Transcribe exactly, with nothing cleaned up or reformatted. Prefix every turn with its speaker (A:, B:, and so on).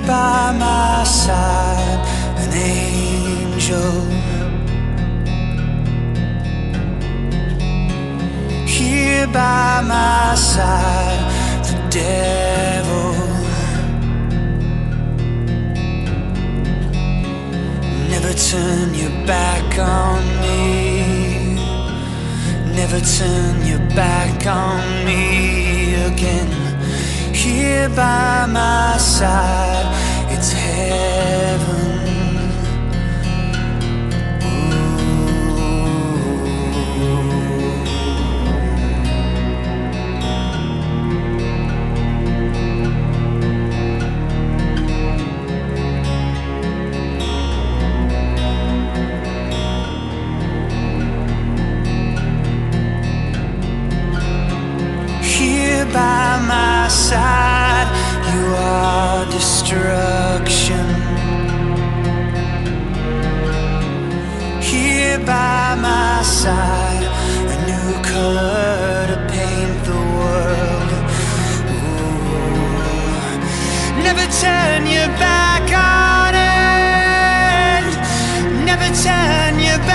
A: by my side, an angel. Here by my side, the devil. Never turn your back on me. Never turn your back on me again. Here by my side, it's heaven. By my side, you are destruction. Here by my side, a new color to paint the world. Ooh. Never turn your back on it. Never turn your back.